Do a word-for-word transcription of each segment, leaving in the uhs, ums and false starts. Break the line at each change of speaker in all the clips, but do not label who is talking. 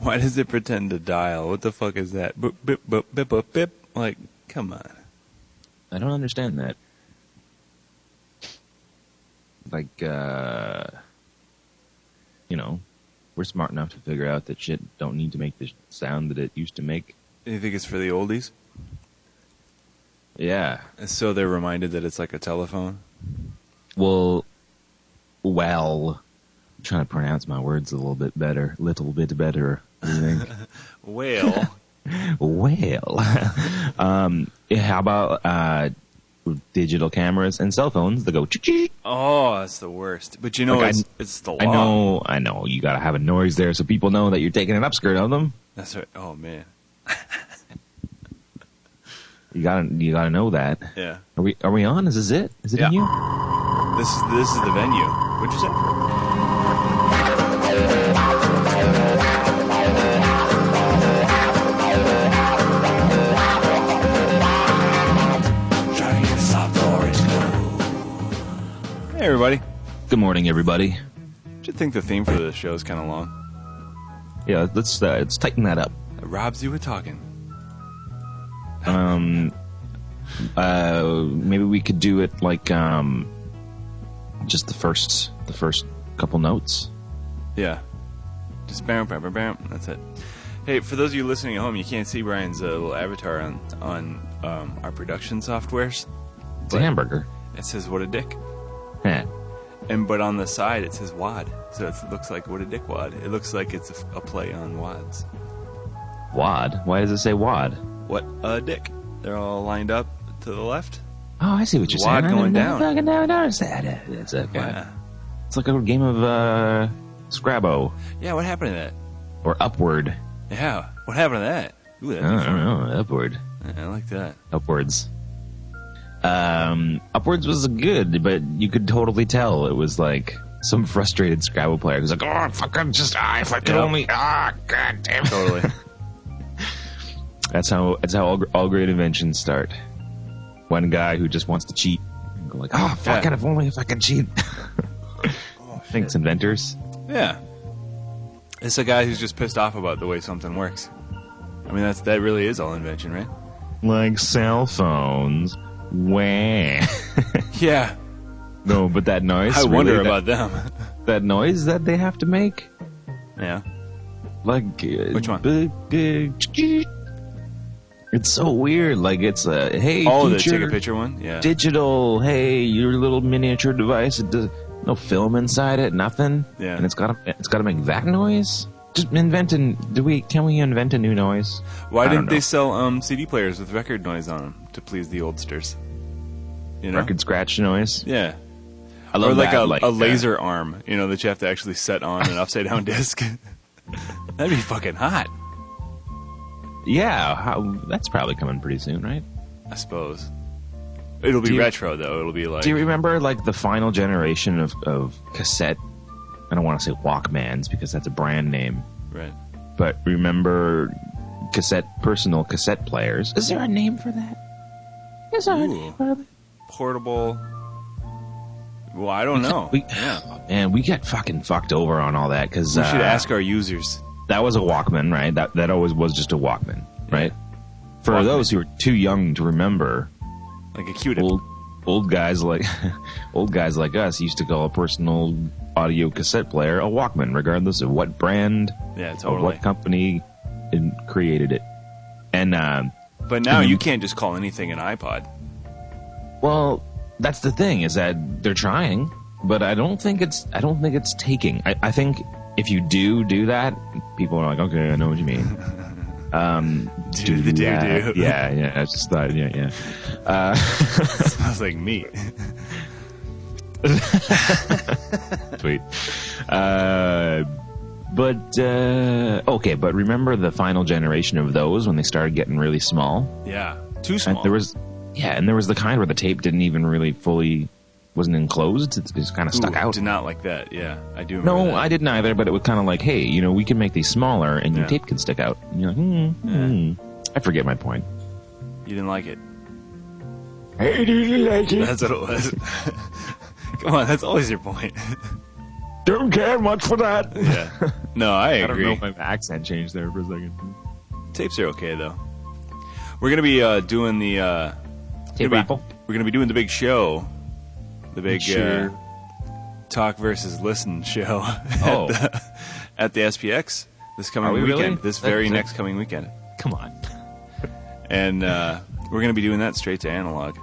Why does it pretend to dial? What the fuck is that? Boop, bip, boop, bip, boop, bip. Like, come on.
I don't understand that. Like, uh, you know, we're smart enough to figure out that shit don't need to make the sound that it used to make.
You think it's for the oldies?
Yeah.
So they're reminded that it's like a telephone?
Well, well, I'm trying to pronounce my words a little bit better, little bit better, I think.
Well.
well. um, how about, uh, digital cameras and cell phones that go choo-choo?
Oh, that's the worst. But you know,
like
it's,
I,
it's the law.
I know, I know. You gotta have a noise there so people know that you're taking an upskirt of them.
That's right. Oh, man.
You gotta, you gotta know that.
Yeah.
Are we, are we on? Is this it? Is it
yeah.
in you?
This is, this is the venue. What'd you say? Hey, everybody.
Good morning, everybody.
Do you think the theme for this show is kind of long?
Yeah, let's, uh, let's tighten that up.
It robs you with talking.
Um, uh, maybe we could do it like, um, just the first, the first couple notes.
Yeah. Just bam, bam, bam, bam. That's it. Hey, for those of you listening at home, you can't see Brian's uh, little avatar on, on, um, our production softwares.
It's a hamburger.
It says, what a dick.
Yeah.
And, but on the side, it says wad. So it looks like what a dick wad. It looks like it's a, a play on wads.
Wad? Why does it say wad?
What a dick. They're all lined up to the left.
Oh, I see what you're
Wad
saying.
going
I
down.
never fucking noticed that. It's a,
Yeah.
It's like a game of, uh, Scrabble.
Yeah, what happened to that?
Or Upward.
Yeah, what happened to that? Ooh, that'd
I
be
don't
fun.
know. Upward.
Yeah, I like that.
Upwards. Um, Upwards was good, but you could totally tell it was like some frustrated Scrabble player who's like, oh, fucking just, ah, if I could
Yep.
only, ah, god damn it.
Totally.
That's how, that's how all, all great inventions start. One guy who just wants to cheat. And go like, oh, fuck
Yeah.
it, if only if I could cheat.
Oh,
Thanks, inventors.
Yeah. It's a guy who's just pissed off about the way something works. I mean, that's that really is all invention, right?
Like cell phones. Wah.
Yeah.
No, but that noise.
I
really,
wonder
that,
about them.
that noise that they have to make.
Yeah.
Like uh,
Which one?
Big, big, it's so weird. Like it's a hey,
Oh, the
future,
take a picture one? Yeah.
digital. Hey, your little miniature device. It does no film inside it. Nothing.
Yeah.
And it's got to it's got to make that noise. Just invent an, do we? Can we invent a new noise?
Why
I don't
didn't they
know.
sell um, C D players with record noise on them to please the oldsters? You know?
Record scratch noise.
Yeah.
I love
or like
that,
a,
like
a
uh,
laser arm, you know, that you have to actually set on an upside down disc. That'd be fucking hot,
Yeah, how, that's probably coming pretty soon, right?
I suppose. It'll be
Do you-
retro though. It'll be like
Do you remember like the final generation of, of cassette? I don't want to say Walkmans because that's a brand name,
right.
but remember cassette personal cassette players? Is there a name for that? Is there a
Ooh.
name for that?
Portable. Well, I don't know.
We,
yeah.
Man, we got fucking fucked over on all that because
We
uh,
should ask our users.
that was a Walkman, right? That that always was just a Walkman, right? For
Walkman.
those who are too young to remember,
Like a Q-tip.
old old guys like old guys like us used to call a personal audio cassette player a Walkman, regardless of what brand
Yeah,
or
totally.
what company in- created it. And uh,
But now you can't just call anything an iPod.
well, that's the thing is that they're trying, but I don't think it's I don't think it's taking. I, I think if you do do that, people are like, okay, I know what you mean. Um,
Do the do
that.
do.
Yeah, yeah. I just thought, yeah, yeah. Uh,
Smells like meat.
Sweet. Uh, but, uh, okay, but remember the final generation of those when they started getting really small?
Yeah. Too
And
small.
there was, yeah, and there was the kind where the tape didn't even really fully, wasn't enclosed. It just kind of stuck
Ooh,
out.
Did not like that. Yeah, I do remember
No,
that.
I didn't either, but it was kind of like, hey, you know, we can make these smaller and your
Yeah.
tape can stick out. And you're like, hmm, hmm. I forget my point.
You didn't like it.
Hey, do you like it?
That's what it was. Come on, that's always your point.
Don't care much for that.
Yeah. No, I agree.
I don't know if my accent changed there for a second.
Tapes are okay though. We're gonna be uh, doing the uh,
Tape
gonna
raffle?
Be, we're gonna be doing the big show, the big
Sure.
uh, talk versus listen show
Oh.
at, the, at the S P X this coming
Are we
weekend.
really?
This
That-
very
that-
next coming weekend,
Come on.
and uh, we're gonna be doing that straight to analog.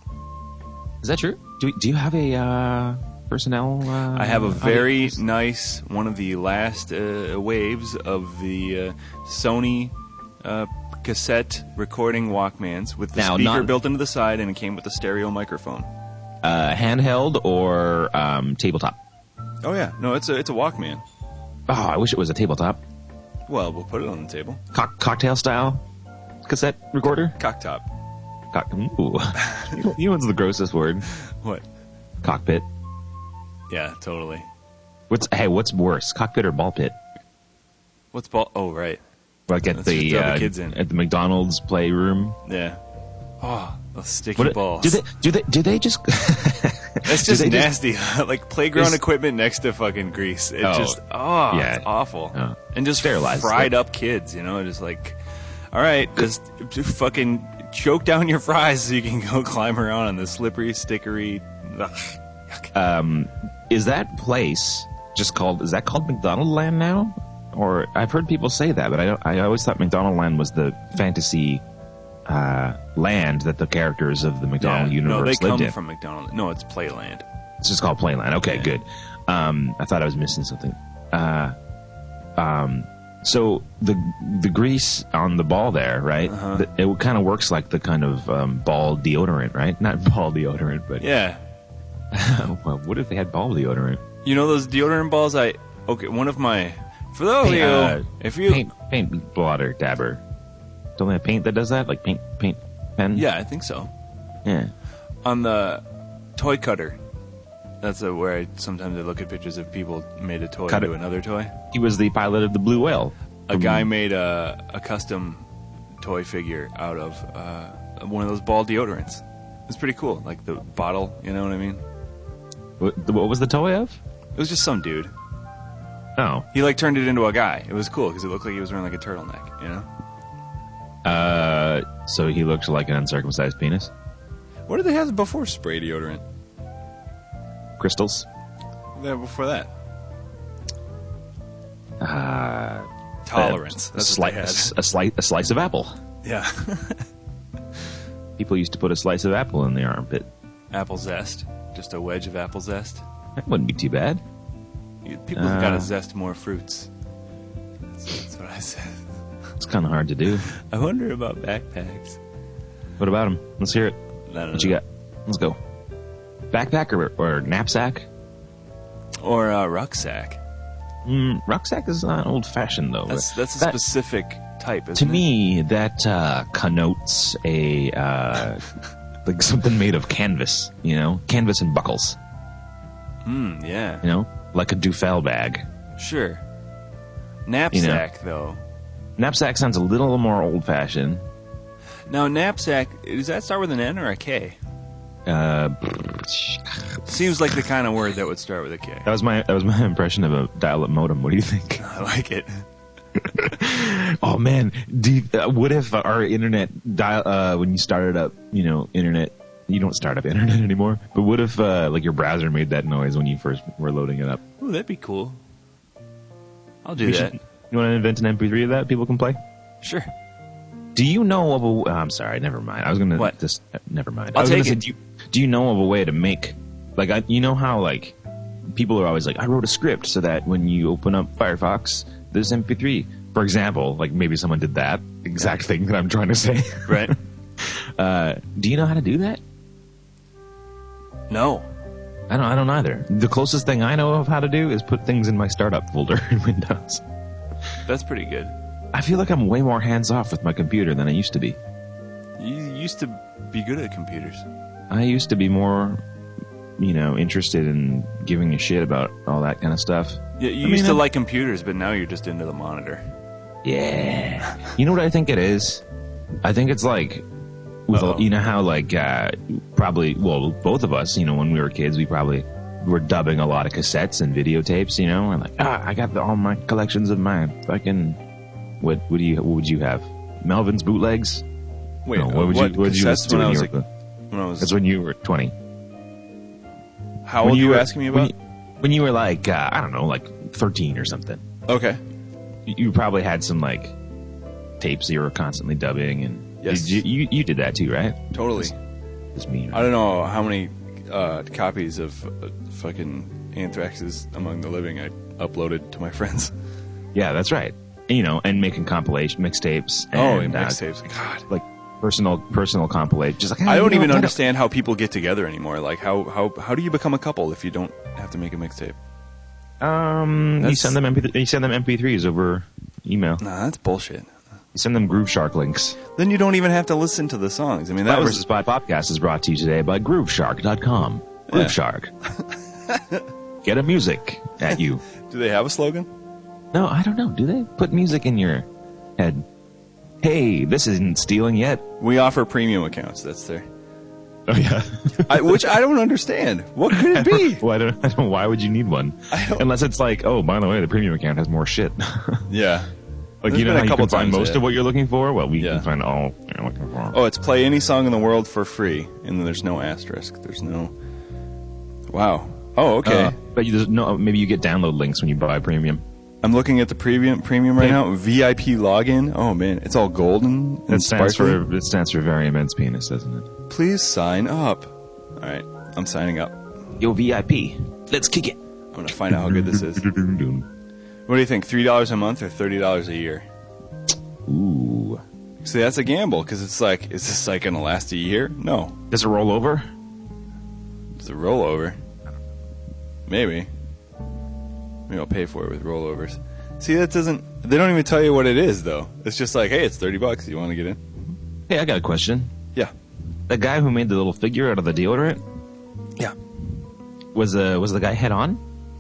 Is that true? Do, do you have a uh, personnel? Uh,
I have a very
audio?
nice one of the last uh, waves of the uh, Sony uh, cassette recording Walkmans with the
Now,
speaker
not-
built into the side, and it came with a stereo microphone.
uh, handheld or um, tabletop.
Oh yeah, no, it's a it's a Walkman.
Oh, I wish it was a tabletop.
Well, we'll put it on the table.
Co- cocktail style cassette recorder.
Cocktop.
Cock- Ooh. You know what's the grossest word?
What?
Cockpit.
Yeah, totally.
What's hey? What's worse, cockpit or ball pit?
What's ball? Oh, right.
Like at
Let's
the,
just throw the
uh,
kids in.
at the McDonald's playroom.
Yeah. Oh, those sticky
What
balls.
do they do they do they just?
That's
do
just
they
nasty. like playground
Is-
equipment next to fucking grease. It
Oh,
just oh,
yeah.
it's awful.
Oh.
And just
Sterilized
fried
it.
up kids, you know, just like, all right, just, just fucking choke down your fries so you can go climb around on the slippery, stickery. Ugh.
um, is that place just called? Is that called McDonald Land now? Or I've heard people say that, but I don't, I always thought McDonald Land was the fantasy uh, land that the characters of the McDonald
Yeah, no,
universe
they
lived
come
in.
from McDonald's. No, it's Playland.
It's just called Playland. Okay,
Yeah.
good. Um, I thought I was missing something. Uh, um, so the the grease on the ball there, right?
Uh-huh.
The, it kind of works like the kind of um, ball deodorant, right? Not ball deodorant, but
Yeah.
well, what if they had ball deodorant?
You know those deodorant balls? I okay. One of my for those of
Paint,
you,
uh,
if you
paint paint blotter dabber. Don't they have paint that does that? Like paint paint pen?
yeah, I think so.
Yeah.
On the toy cutter, that's a, where I sometimes I look at pictures of people made a toy
Cut
into
it.
another toy.
He was the pilot of the Blue Whale.
A
From-
guy made a, a custom toy figure out of uh, one of those ball deodorants. It's pretty cool, like the bottle. You know what I mean?
What, what was the toy of?
It was just some dude.
Oh.
He like turned it into a guy. It was cool because it looked like he was wearing like a turtleneck. You know?
Uh, so he looked like an uncircumcised penis.
What did they have before spray deodorant?
Crystals.
Yeah, before that.
Uh,
Tolerance.
A,
That's
sli-
what they had.
a, slice, a slice of apple.
Yeah.
People used to put a slice of apple in the armpit.
Apple zest. Just a wedge of apple zest.
That wouldn't be too bad.
You- People have got to
Uh.
zest more fruits. That's, that's what I said.
It's kind of hard to do.
I wonder about backpacks.
What about them? Let's hear it.
I don't
What
know.
you got? Let's go. Backpack or, or knapsack?
Or a rucksack.
Mm, rucksack is not old-fashioned, though.
That's that's a
That-
specific type, isn't
To
it?
me, that uh, connotes a uh, like something made of canvas. You know, canvas and buckles.
Hmm, yeah.
You know, like a Dufel bag.
Sure. Knapsack, though.
Knapsack sounds a little more old-fashioned.
Now, knapsack, does that start with an N or a K?
Uh,
Seems like the kind of word that would start with a K.
that was my that was my impression of a dial-up modem. What do you think?
I like it.
Oh man, do you, uh, what if our internet dial uh, when you started up, you know, internet? You don't start up internet anymore. But what if uh, like your browser made that noise when you first were loading it up?
Ooh, that'd be cool. I'll do
We
that.
should- you want to invent an M P three of that people can play?
Sure.
Do you know of a? Oh, I'm sorry, never mind. I was gonna
What?
just uh, never mind.
I'll
I was gonna
take
say,
it.
do you, do you know of a way to make like I, you know how like people are always like I wrote a script so that when you open up Firefox there's M P three. For example, like maybe someone did that exact thing that I'm trying to say.
Right?
Uh, do you know how to do that?
No.
I don't. I don't either. The closest thing I know of how to do is put things in my startup folder in Windows.
That's pretty good.
I feel like I'm way more hands off with my computer than I used to be.
You used to be good at computers.
I used to be more, you know, interested in giving a shit about all that kind of stuff.
Yeah, you
I
used
mean,
to
I'm-
like computers, but now you're just into the monitor.
Yeah. You know what I think it is? I think it's like, with
Uh-oh.
you know how like uh, probably well both of us, you know, when we were kids, we probably were dubbing a lot of cassettes and videotapes, you know, and like, ah, I got the, all my collections of my fucking, what, what do you, what would you have? Melvin's bootlegs?
Wait,
no, what would
what
you, what did you listen to
when I
when
was
you were,
like, when I was,
that's when you were twenty.
how
When
old
you
you were
were-
asking me
when
about?
you- When you were like, uh, I don't know, like thirteen or something.
Okay.
You you probably had some like tapes you were constantly dubbing, and
Yes.
did you, you you did that too, right?
Totally.
Just me.
I don't know how many uh, copies of uh, fucking Anthrax's Among the Living I uploaded to my friends.
Yeah, that's right. You know, and making compilation mixtapes.
Oh,
and,
and
uh,
mixtapes. God.
like personal personal compilation. Just like
I
hey,
don't
you know,
even
why
understand how people get together anymore. Like, how, how, how do you become a couple if you don't have to make a mixtape?
Um, you
That's-
send them M P th- you send them M P threes over email.
Nah, that's bullshit.
You send them Groove Shark links.
Then you don't even have to listen to the songs. I mean, that
That
was
versus Spot podcast is brought to you today by Groove Shark dot com. Groove
Yeah.
Shark. Get a music at you.
Do they have a slogan?
No, I don't know. Do they put music in your head? Hey, this isn't stealing yet.
We offer premium accounts. That's their.
Oh yeah.
I, which I don't understand. What could it be?
Well, I don't, I don't. Why would you need one?
I don't-
Unless it's like, oh, by the way, the premium account has more shit.
Yeah.
Like,
There's
you know
been a
how you
couple
can find
times,
most
yeah.
of what you're looking for? Well, we
Yeah.
can find all you're looking for.
Oh, it's play any song in the world for free, and then there's no asterisk. There's no. Wow. Oh, okay.
Uh, but you, there's no, maybe you get download links when you buy premium.
I'm looking at the premium premium right
Hey.
now. V I P login. Oh man, it's all golden and
It stands
sparkly.
for it stands for very immense penis, doesn't it?
Please sign up. All right, I'm signing up.
Yo, V I P, let's kick it.
I'm gonna find out how good this is. What do you think? Three dollars a month or thirty dollars a year?
Ooh,
See, that's a gamble because it's like, is this like gonna last a year? No,
does it roll over?
it's a rollover. Maybe. Maybe I'll pay for it with rollovers. See, that doesn't. They don't even tell you what it is, though. It's just like, hey, it's thirty bucks. You want to get in?
Hey, I got a question.
Yeah.
The guy who made the little figure out of the deodorant
Yeah.
was uh, was the guy head on?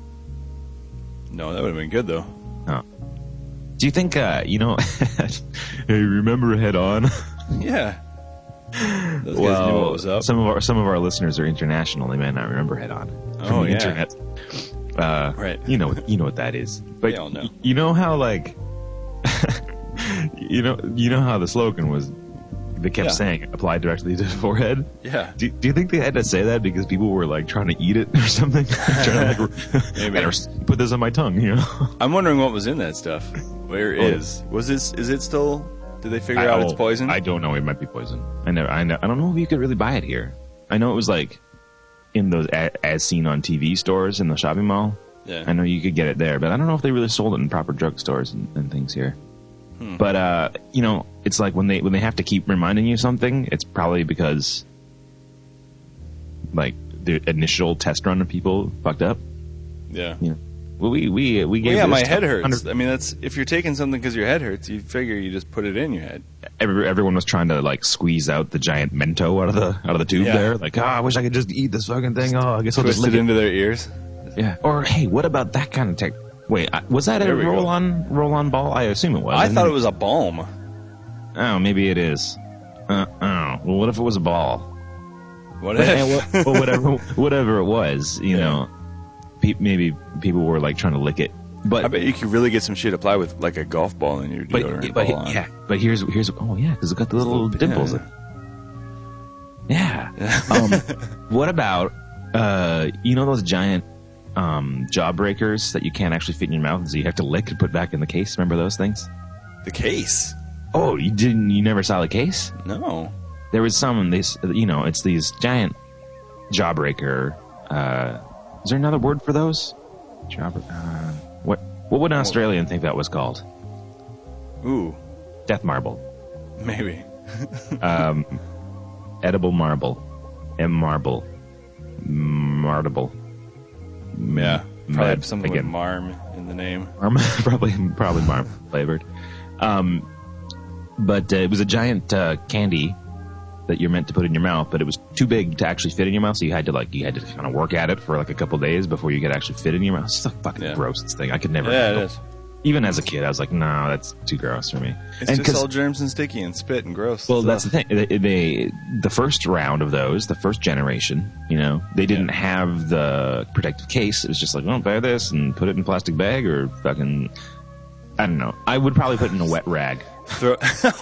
No, that would have been good though.
Oh. Do you think uh, you know? Hey, remember head on?
Yeah. Those guys knew what was up.
some of our some of our listeners are international. They may not remember head on from
Oh,
the
yeah.
internet. Uh,
Right.
You know, you know what that is. But
We all know.
y- you know how like, you know, you know how the slogan was. They kept
Yeah.
saying apply directly to the forehead.
Yeah.
Do, do you think they had to say that because people were like trying to eat it or something? trying to like,
Maybe.
better s- put this on my tongue, you know?
I'm wondering what was in that stuff. Where
Oh.
is? Was this? Is it still? Did they figure out it's
oh,
poison?
I don't know. It might be poison. I never. I, know, I don't know if you could really buy it here. I know it was like in those a, as seen on T V stores in the shopping mall.
Yeah.
I know you could get it there, but I don't know if they really sold it in proper drugstores and, and things here.
Hmm.
But uh, you know, it's like when they when they have to keep reminding you something, it's probably because like the initial test run of people fucked up.
Yeah.
You know, well, we we we gave
Well, yeah,
this
my
stuff
head
one
hurts.
hundred
I mean, that's if you're taking something because your head hurts, you figure you just put it in your head.
Every, everyone was trying to like squeeze out the giant Mento out of the out of the tube
Yeah.
there. Like, oh, I wish I could just eat this fucking thing. Oh, I guess I'll just
Twist
lick
it
it.
into their ears.
Yeah. Or hey, what about that kind of tech? Wait, I- was that a
There we go.
roll on roll on ball? I assume it was.
I
Isn't
thought it was a balm.
Oh, maybe it is. Uh, oh, well, what if it was a ball?
What
But, eh,
if?
well, well, whatever, whatever it was, you
Yeah.
know, pe- maybe people were like trying to lick it. But
I bet you could really get some shit applied with like a golf ball in your deodorant
but, but
ball on.
yeah, but here's here's oh yeah, because it got the little
little-
dimples.
yeah.
Yeah. um, what about uh, you know those giant um, jaw breakers that you can't actually fit in your mouth, so you have to lick and put back in the case? Remember those things?
The case.
Oh, you didn't? You never saw the case?
No.
There was some. These, you know, it's these giant jawbreaker. Uh, is there another word for those? Jawbreaker. Uh, what? What would an Australian think that was called?
Ooh.
Death marble.
Maybe.
Um, edible marble. M marble. Marble.
Yeah. Probably
Mad-
have something
again.
with marm in the name.
Marm, probably probably marm flavored. Um, but uh, it was a giant uh, candy that you're meant to put in your mouth, but it was too big to actually fit in your mouth, so you had to like you had to kind of work at it for like a couple days before you could actually fit in your mouth. It's the fucking
Yeah.
grossest thing. I could never.
Yeah, it
handle.
is.
Even as a kid, I was like, no, that's too gross for me.
It's
and
just all germs and sticky and spit and gross.
Well,
stuff.
that's the thing. They, they, the first round of those, the first generation, you know, they didn't
Yeah.
have the protective case. It was just like, oh, buy this and put it in a plastic bag or fucking, I don't know. I would probably put it in a wet rag.
Throw-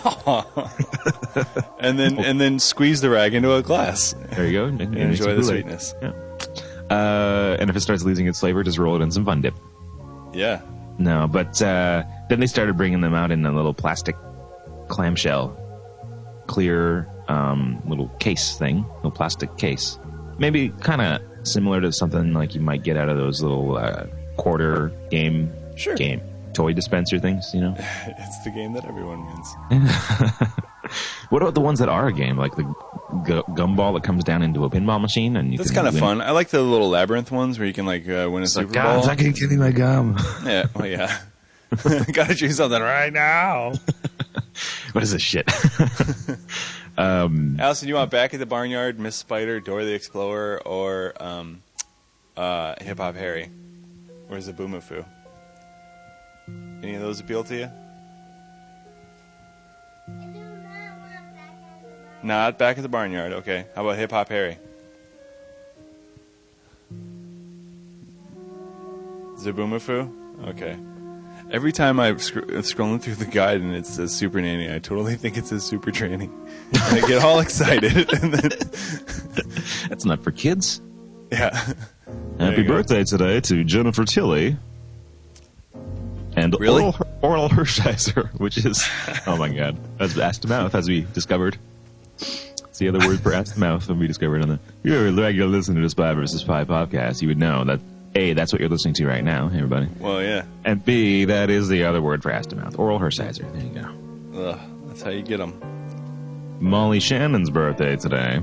and then and then squeeze the rag into a glass
There you go. And,
and
and
enjoy the
Kool-Aid.
sweetness.
Yeah. Uh, and if it starts losing its flavor, just roll it in some Fun Dip.
Yeah.
No, but uh, then they started bringing them out in a little plastic clamshell, clear um, little case thing, little plastic case. Maybe kind of similar to something like you might get out of those little uh, quarter game
Sure.
game toy dispenser things, you know?
It's the game that everyone wins.
What about the ones that are a game, like the gu- gumball that comes down into a pinball machine? And you
That's
can
kind of
win?
fun. I like the little labyrinth ones where you can like uh, win a
It's
Super
like, God,
Bowl.
I can give me my gum.
Yeah, well, yeah. Gotta choose something right now.
What is this shit?
Allison, you want Back at the Barnyard, Miss Spider, Dora the Explorer, or um, uh, Hip Hop Harry? Where's the Boomafoo? Any of those appeal to you? Not Back at the Barnyard. Okay. How about Hip Hop Harry? Zaboomafoo? Okay. Every time I'm sc- scrolling through the guide and it says Super Nanny, I totally think it says Super Tranny. And I get all excited. And then,
That's not for kids.
yeah. There
Happy
you go.
birthday today to Jennifer Tilly. And
Really?
Oral, Oral Hershiser, which is, oh my god, that's ass to mouth, as we discovered. It's the other word for ass to mouth that we discovered on the, if you're a regular listener to the Spy versus Spy podcast, you would know that, A, that's what you're listening to right now, everybody.
Well, yeah.
And B, that is the other word for ass to mouth. Oral Hershiser. There you go.
Ugh, that's how you get them.
Molly Shannon's birthday today.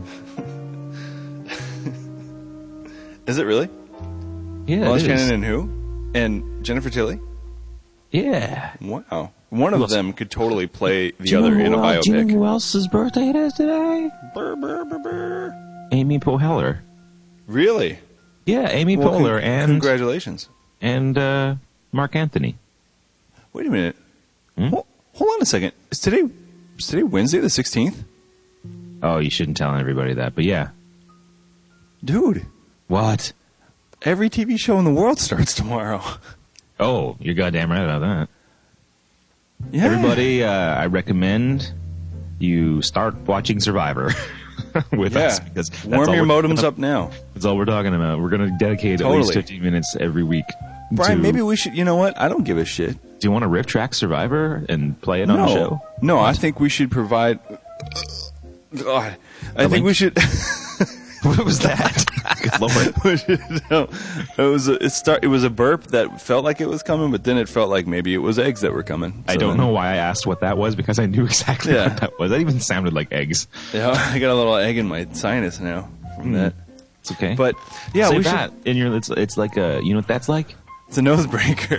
Is it really?
Yeah,
Molly
it is.
Shannon and who? And Jennifer Tilly?
Yeah.
Wow. One
Who
of
else?
them could totally play the
Do you
other
know
in a
who el- Do you know
biopic.
who else's birthday it is today?
Brr, brr, brr, brr.
Amy Poehler.
Really?
Yeah, Amy
Well,
Poehler
con-
and
Congratulations.
and uh, Mark Anthony.
Wait a minute.
Hmm?
Hold, hold on a second. Is today, is today Wednesday the sixteenth?
Oh, you shouldn't tell everybody that, but yeah.
Dude,
What?
every T V show in the world starts tomorrow.
Oh, you're goddamn right about that.
Yeah.
Everybody, uh, I recommend you start watching Survivor with us
Yeah.
because that's
Warm
all
your
we're-
modems up now.
That's all we're talking about. We're going to dedicate at least
Totally.
fifteen minutes every week.
Brian,
to,
maybe we should, you know what? I don't give a shit.
Do you want to riff track Survivor and play it on
no.
the show?
No, I think we should provide. God. I think
link?
we should.
What was that? Good lord.
no, it was a, it start. It was a burp that felt like it was coming, but then it felt like maybe it was eggs that were coming.
I
So
don't
then-
know why I asked what that was because I knew exactly
Yeah.
what that was. That even sounded like eggs.
Yeah, I got a little egg in my sinus now from that.
It's okay.
But yeah,
Say
we
that
should.
in your. It's it's like a. You know what that's like?
It's a nose breaker.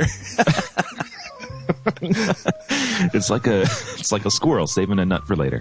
It's like a. It's like a squirrel saving a nut for later.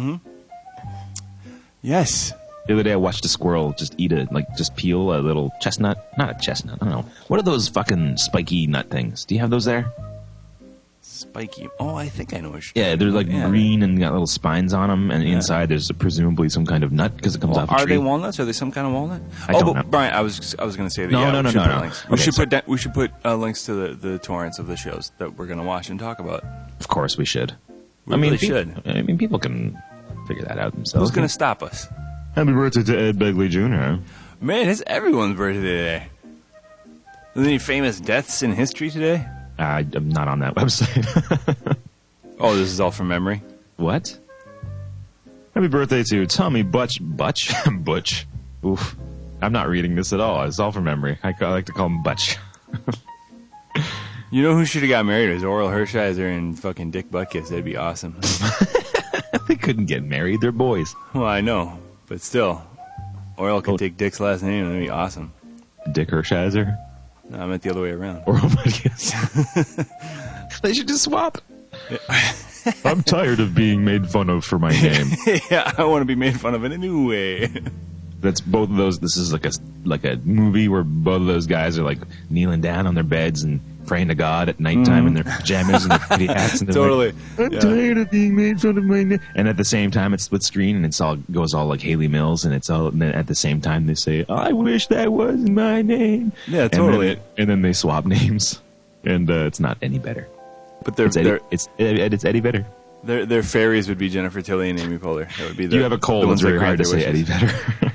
Yes.
The other day I watched a squirrel just eat a like just peel a little chestnut. Not a chestnut. I don't know. What are those fucking spiky nut things? Do you have those there?
Spiky. Oh, I think I know what
Yeah, they're like
Yeah.
green and got little spines on them, and
Yeah.
inside there's presumably some kind of nut because it comes
Well,
off a
are
tree.
they walnuts? Are they some kind of walnut?
I
oh,
don't
but
know.
Brian, I was I was going to say that.
No,
yeah,
no,
we
no,
should
no,
put
no.
links. We
Okay,
should
so-
put da- we should put uh, links to the, the torrents of the shows that we're going to watch and talk about.
Of course we should.
We
I mean,
really
peop-
should.
I mean, people can figure that out themselves.
Who's going to stop us?
Happy birthday to Ed Begley Junior
Man, it's everyone's birthday today. Are there any famous deaths in history today?
I, I'm not on that website.
Oh, this is all from memory.
What? Happy birthday to Tommy Butch. Butch? Butch. Oof. I'm not reading this at all. It's all from memory. I, ca- I like to call him Butch.
You know who should have got married? It was Oral Hershiser and fucking Dick Butkus. That'd be awesome.
They couldn't get married. They're boys.
Well, I know, but still, Oral could take Dick's last name. That'd be awesome.
Dick Hershiser.
No, I meant the other way around.
Or Butkus. They should just swap. I'm tired of being made fun of for my name.
Yeah, I want to be made fun of in a new way.
That's both of those. This is like a like a movie where both of those guys are like kneeling down on their beds, and praying to God at nighttime mm. in their pajamas and their pretty hats. And
totally.
Like, I'm yeah. tired of being made fun of my name. And at the same time, it's split screen and it's all goes all like Haley Mills, and it's all. And then at the same time, they say, "I wish that was my name."
Yeah, totally.
And then, and then they swap names, and uh, it's not any better.
But they're
it's Eddie,
they're,
it's, it's Eddie Vedder.
Their their fairies would be Jennifer Tilly and Amy Poehler. That would be the,
you have a cold. It's very hard to say Eddie Vedder.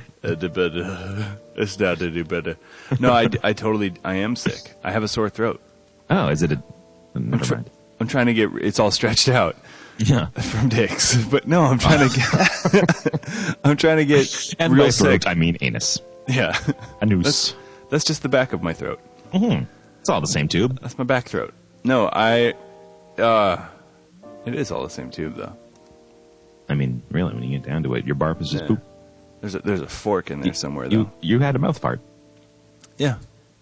It's not to do better. No, I, I totally I am sick. I have a sore throat.
Oh, is it a? Never
I'm, tr-
mind.
I'm trying to get. It's all stretched out.
Yeah,
from dicks. But no, I'm trying to get. I'm trying to get
and
real
by
sick.
Throat, I mean anus.
Yeah,
anus.
That's, that's just the back of my throat.
Mm-hmm. It's all the same tube.
That's my back throat. No, I. Uh, it is all the same tube, though.
I mean, really, when you get down to it, your barf is just
yeah.
poop.
There's a, there's a fork in there
you,
somewhere,
you,
though.
You had a mouth fart.
Yeah.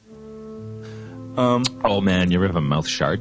Um.
Oh, man, you ever have a mouth shart?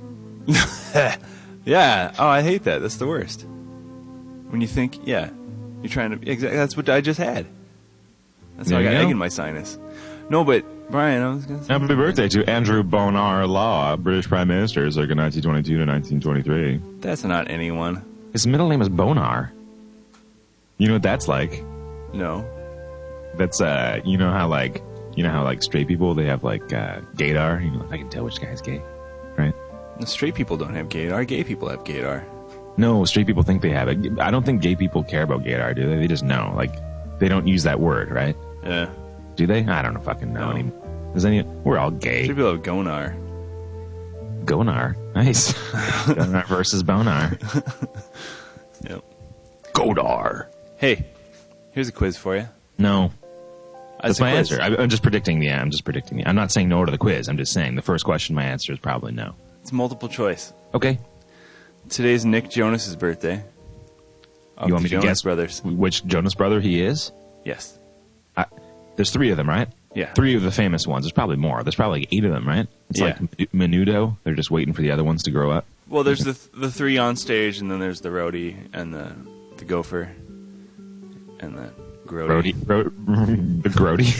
Yeah. Oh, I hate that. That's the worst. When you think, yeah, you're trying to... Exactly. That's what I just had. That's how I got egg in my sinus. No, but, Brian, I was going to say...
Happy birthday to Andrew Bonar Law, British Prime Minister, circa nineteen twenty-two to nineteen twenty-three.
That's not anyone.
His middle name is Bonar. You know what that's like?
No.
That's, uh, you know how, like, you know how, like, straight people, they have, like, uh, gaydar? You know, I can tell which guy's gay, right?
The straight people don't have gaydar. Gay people have gaydar.
No, straight people think they have it. I don't think gay people care about gaydar, do they? They just know. Like, they don't use that word, right?
Yeah.
Do they? I don't know fucking know
no.
anymore. Does any, we're all gay.
Straight people have gonar.
Gonar. Nice. Gonar versus Bonar.
Yep.
Godar.
Hey, here's a quiz for you.
No.
That's,
That's my
quiz.
answer. I, I'm just predicting the, I'm just predicting the, I'm not saying no to the quiz. I'm just saying the first question, my answer is probably no.
It's multiple choice.
Okay.
Today's Nick Jonas's birthday.
You want me
Jonas
to guess
brothers.
which Jonas brother he is?
Yes.
I, there's three of them, right?
Yeah.
Three of the famous ones. There's probably more. There's probably like eight of them, right? It's
yeah.
like Menudo. They're just waiting for the other ones to grow up.
Well, there's the th- the three on stage, and then there's the roadie and the the gopher and the grody.
Roadie, ro- the grody.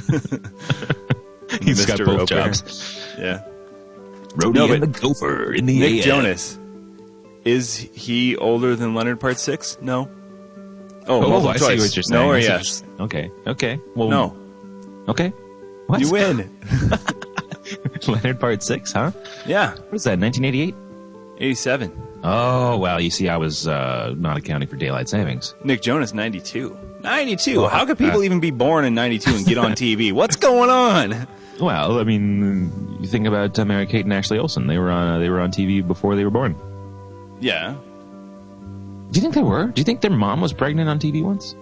He's
Mister
got both
Roper.
jobs.
Yeah.
Roadie
No,
and the gopher in the
Nick
A M.
Jonas. Is he older than Leonard Part Six? No. Oh,
Oh,
multiple
I
choice.
see what you're saying.
No or
I see what
yes?
you're- Okay. Okay. Well,
No.
Okay. What?
You win.
Leonard Part Six, huh?
Yeah.
What is that? nineteen eighty-eight.
eighty-seven.
Oh, well, you see, I was uh, not accounting for daylight savings.
Nick Jonas, ninety-two. ninety-two.
Well,
How could people
uh,
even be born in ninety-two and get on T V? What's going on?
Well, I mean, you think about uh, Mary Kate and Ashley Olsen. They were on. Uh, they were on T V before they were born.
Yeah.
Do you think they were? Do you think their mom was pregnant on T V once?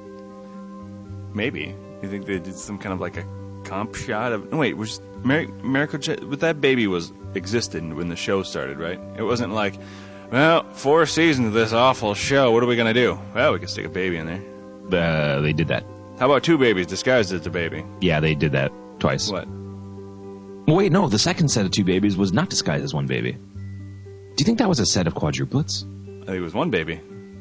Maybe. You think they did some kind of like a comp shot of? No, wait. Was Mary, Miracle? But that baby was existed when the show started, right? It wasn't like, well, four seasons of this awful show. What are we gonna do? Well, we can stick a baby in there.
Uh, they did that.
How about two babies disguised as a baby?
Yeah, they did that twice.
What?
Well, wait, no. The second set of two babies was not disguised as one baby. Do you think that was a set of quadruplets?
I think it was one baby.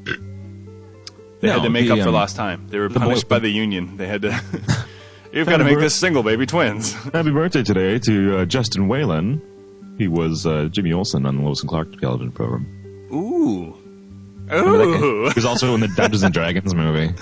They
No,
had to make
the,
up for
um,
lost time. They were
the
punished
boy-
by the union. They had to. You've got to make this single baby twins.
Happy birthday today to uh, Justin Whalen. He was uh, Jimmy Olsen on the Lois and Clark television program.
Ooh.
Remember that guy?
Ooh.
He was also in the Dungeons and Dragons movie.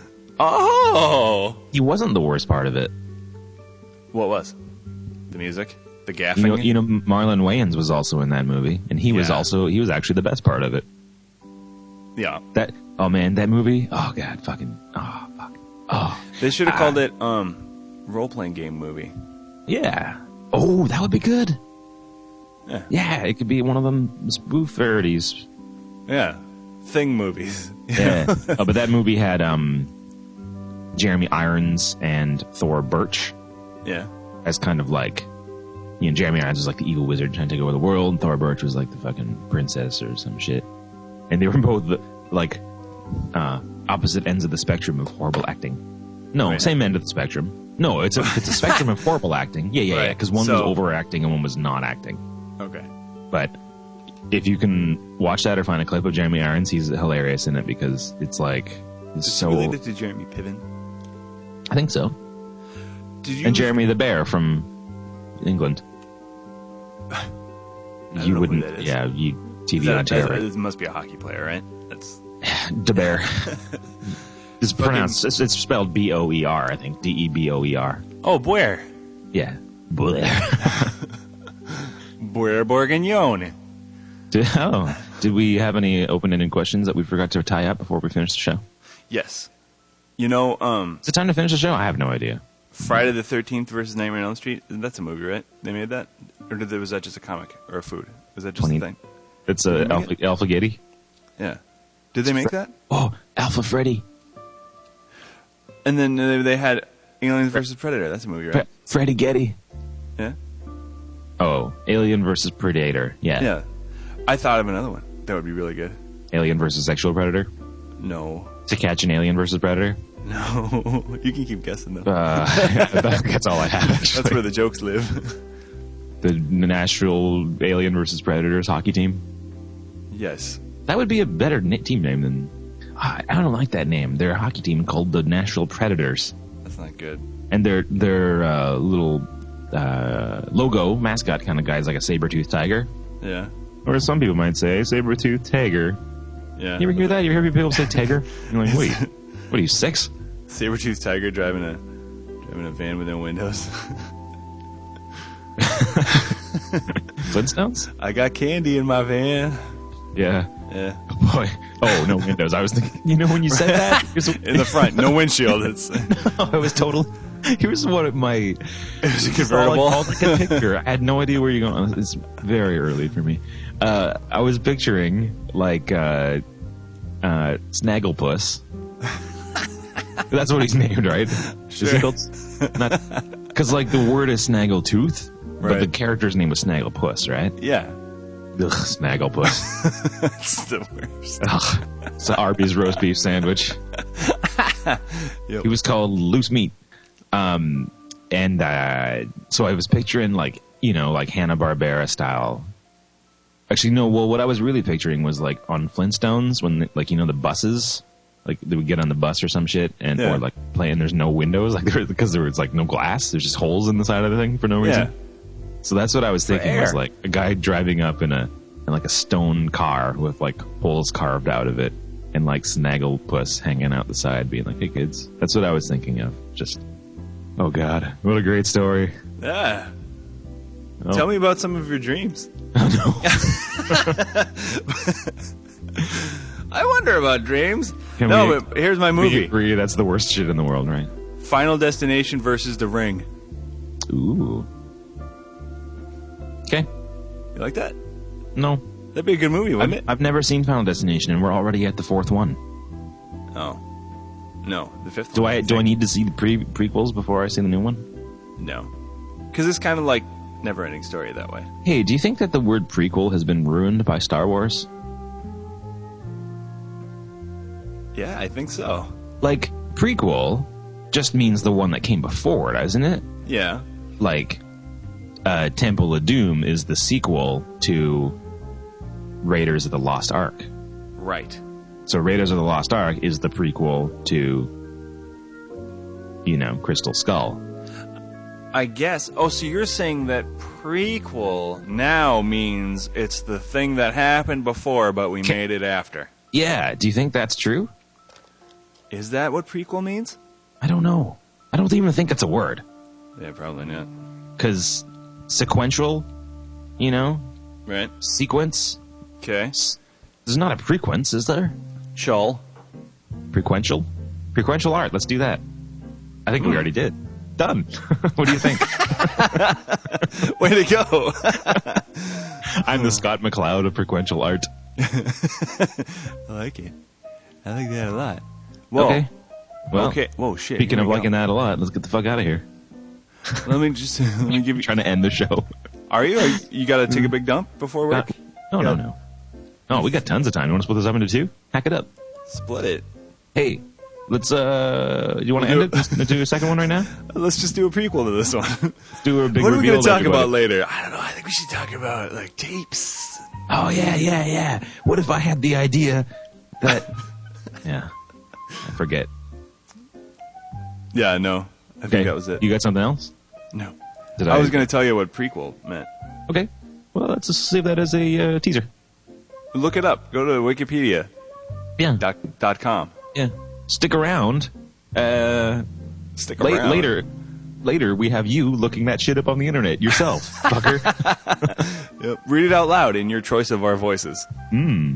Oh.
He wasn't the worst part of it.
What was? The music? The gaffing?
You know, you know, Marlon Wayans was also in that movie, and he was
Yeah.
also he was actually the best part of it.
Yeah.
That oh man, that movie. Oh god, fucking oh fuck. Oh,
They should have
Ah.
called it um role-playing game movie.
yeah. Oh, that would be good.
Yeah.
Yeah, it could be one of them spoof parodies.
Yeah. Thing movies.
Yeah. Oh, but that movie had um Jeremy Irons and Thor Birch
Yeah.
as kind of like, you know, Jeremy Irons was like the evil wizard trying to take over the world, and Thor Birch was like the fucking princess or some shit. And they were both the, like uh, opposite ends of the spectrum of horrible acting. No,
Right.
same end of the spectrum. No, it's a it's a spectrum of horrible acting. Yeah, yeah, yeah.
Right.
Because one
So-
was overacting and one was not acting.
Okay.
But if you can watch that or find a clip of Jeremy Irons, he's hilarious in it because it's like it's
Is
so.
he related to Jeremy Piven?
I think so.
Did you?
And Jeremy the Bear from England.
don't
You
know who
wouldn't.
that is.
Yeah, you T
Is
V
that-
on
that's-
terror.
This must be a hockey player, right? That's
DeBear. It's pronounced. It's, it's spelled B O E R. I think D E B O E R.
oh Boer,
Yeah. Boer.
Boer Bourguignon.
Did, oh, did we have any open-ended questions that we forgot to tie up before we finish the show?
Yes, you know, um,
Is it time to finish the show? I have no idea.
Friday the thirteenth versus Nightmare on Elm Street. That's a movie, right? They made that, or did, was that just a comic or a food? Was that just
twenty
a thing?
It's
Did
a
they make
Alpha, Alpha Getty.
Yeah. Did they make that?
Oh, Alpha Freddy.
And then uh, they had Aliens versus Predator. That's a movie, right?
Fre- Freddy Getty.
Yeah.
Oh, Alien versus Predator. Yeah.
Yeah. I thought of another one that would be really good.
Alien versus Sexual Predator.
No.
To Catch an Alien versus Predator.
No. You can keep guessing though.
Uh, that's all I have. Actually.
That's where the jokes live.
The Nashville Alien versus Predators hockey team.
Yes.
That would be a better na- team name than. I I don't like that name. They're a hockey team called the Nashville Predators,
That's not good.
and their their uh, little uh, logo mascot kind of guy is like a saber-toothed tiger,
Yeah.
or some people might say saber-toothed tiger.
Yeah.
You ever hear that? You ever hear people say tiger? You're like, wait, what are you, six?
Saber-toothed tiger driving a driving a van with no windows.
Flintstones?
I got candy in my van.
Yeah.
Yeah.
Oh, boy. Oh, no windows. I was thinking, you know, when you said that, here's a-
In the front, no windshield. It's
I was total. Here's what my
it was a
it's all
convertible.
like, all like a picture. I had no idea where you're going. It's very early for me. Uh, I was picturing like uh, uh, Snagglepuss. That's what he's named, right? Is he
Sure.
called? Because like the word is Snaggletooth, but
Right.
the character's name was Snagglepuss, right?
Yeah.
Ugh, Snagglepuss.
That's the worst.
Ugh, it's an Arby's roast beef sandwich.
Yep.
He was called Loose Meat. Um, and uh, so I was picturing like, you know, like Hanna-Barbera style. Actually, no, well, what I was really picturing was like on Flintstones when, like, you know, the buses, like they would get on the bus or some shit and
Yeah.
or like playing, there's no windows, like there, because there was like no glass. There's just holes in the side of the thing for no reason.
Yeah.
So that's what I was thinking was
air.
like a guy driving up in a, in like a stone car with like holes carved out of it and like Snagglepuss hanging out the side being like, hey kids. That's what I was thinking of. Just, oh God, what a great story.
Yeah.
Oh.
Tell me about some of your dreams.
Oh, no.
I wonder about dreams.
Can
no,
we-
but here's my
We
movie.
agree that's the worst shit in the world, right?
Final Destination versus The Ring.
Ooh. Okay.
You like that?
No.
That'd be a good movie, wouldn't
I've,
it?
I've never seen Final Destination, and we're already at the fourth one.
Oh. No, the fifth
Do
one.
I do I need to see the pre prequels before I see the new one?
No. Because it's kind of like never-ending story that way.
Hey, do you think that the word prequel has been ruined by Star Wars?
Yeah, I think so.
Like, prequel just means the one that came before it, doesn't it?
Yeah.
Like, uh, Temple of Doom is the sequel to Raiders of the Lost Ark.
Right.
So Raiders of the Lost Ark is the prequel to, you know, Crystal Skull.
I guess. Oh, so you're saying that prequel now means it's the thing that happened before, but we
Ca-
made it after.
Yeah, do you think that's true?
Is that what prequel means?
I don't know. I don't even think it's a word.
Yeah, probably not.
Because sequential, you know,
Right.
sequence,
Okay.
s- there's not a prequence, is there?
Chull.
Prequential? Prequential art, let's do that. I think we already did. Done. What do you think?
Way to go.
I'm the Scott McCloud of prequential art.
I like it. I like that a lot. Whoa.
Okay. Well,
okay. Whoa, shit.
speaking
Here
of
we
liking
go.
that a lot, let's get the fuck out of here.
Let me just, let me give you,
Trying to end the show.
are you, are you, you gotta take a big dump before work?
No, no,
Yeah.
no. No, we got tons of time. You want to split this up into two? Hack it up.
Split it.
Hey, let's, uh, do you want to
We'll
end
do
it?
it.
Let's do a second one right now?
Let's just do a prequel to this one.
Let's do a big
What are we
reveal
going to talk
to
about
everybody.
later? I don't know. I think we should talk about like tapes.
Oh, yeah, yeah, yeah. What if I had the idea that... yeah. I forget.
Yeah, no. I think that was it.
You got something else?
No.
Did
I was going to tell you what prequel meant.
Okay. Well, let's just save that as a uh, teaser.
Look it up. Go to Wikipedia
Yeah.
dot, dot com.
Yeah. Stick around. Uh,
Stick
la-
around.
later, later we have you looking that shit up on the internet yourself, fucker.
Yep. Read it out loud in your choice of our voices.
Hmm.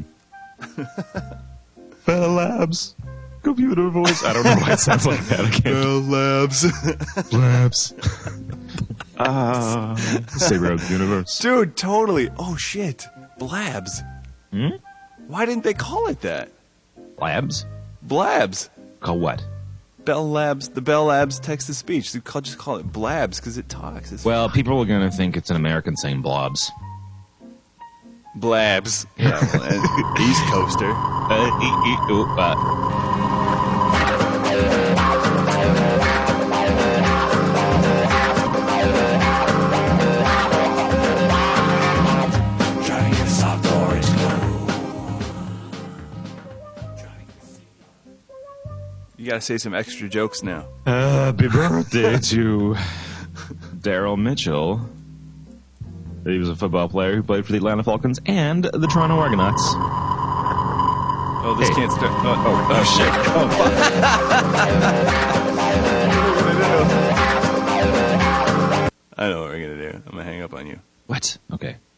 Bell Labs. Computer voice. I don't know why it sounds like that again.
Bell Labs.
Labs. Ah. Savior of the universe.
Dude, totally. Oh, shit. Blabs.
Hmm?
Why didn't they call it that?
Labs?
Blabs.
Call what?
Bell Labs. The Bell Labs text-to-speech. They call, just call it Blabs because it talks. It's
Well, people are going to think it's an American saying blobs.
Blabs. Yeah, well, and East Coaster.
Uh, e- e- ooh, uh,
You gotta say some extra jokes now.
Happy birthday to Daryl Mitchell. He was a football player who played for the Atlanta Falcons and the Toronto Argonauts.
Oh, this
Hey.
can't start. Oh, oh,
Oh, shit. Oh, fuck.
I know what we're gonna do. I'm gonna hang up on you.
What? Okay.